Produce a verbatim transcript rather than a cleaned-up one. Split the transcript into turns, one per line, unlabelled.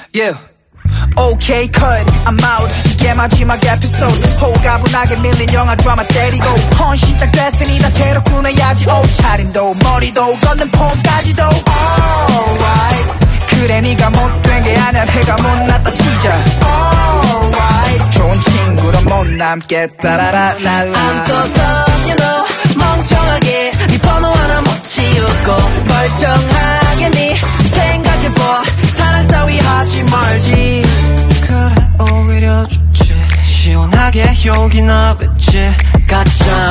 Yeah. Okay, cut, I'm out. 이게 마지막 에피소드. 호가분하게 밀린 영화 드라마 때리고 헌 시작됐으니 다 새로 꾸며야지. 옷차림도 머리도 걷는 폼까지도 alright. 그래 네가 못된 게 아니야. 해가 못났다 치자. alright. 좋은 친구로 못 남겠다. 라라라라.
I'm so dumb, you know. 멍청하게 네 번호 하나 못 치우고 멀쩡하게 네 생각해봐. 사랑 따위 하지 말지. 그래 오히려 좋지. 시원하게 욕이 나겠지. 가짜